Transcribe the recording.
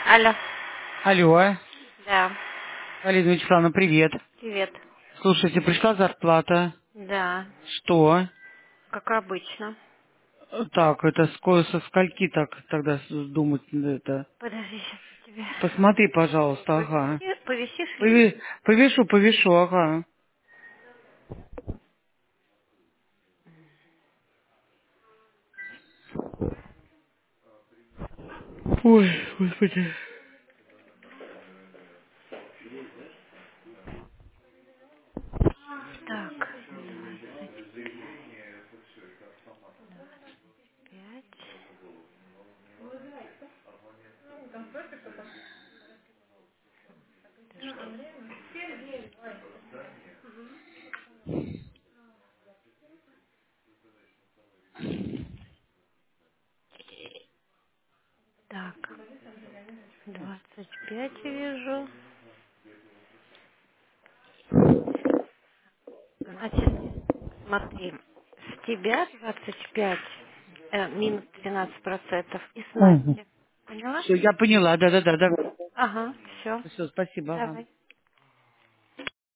Алло. Алло, Да. Галина Вячеславовна, привет. Привет. Слушайте, пришла зарплата. Да. Что? Как обычно. Так, это со скольки так тогда думать это? Подожди, сейчас я тебе... Посмотри, пожалуйста, ага. Повисишь ли? Повешу, ага. Ой, господи. Так, 25. Подожди. Так, 25 вижу. Значит, смотри, с тебя 25 минус 13% и с Угу. Насти. Поняла? Все, я поняла, да. Ага, все. Все, спасибо, ага. Давай.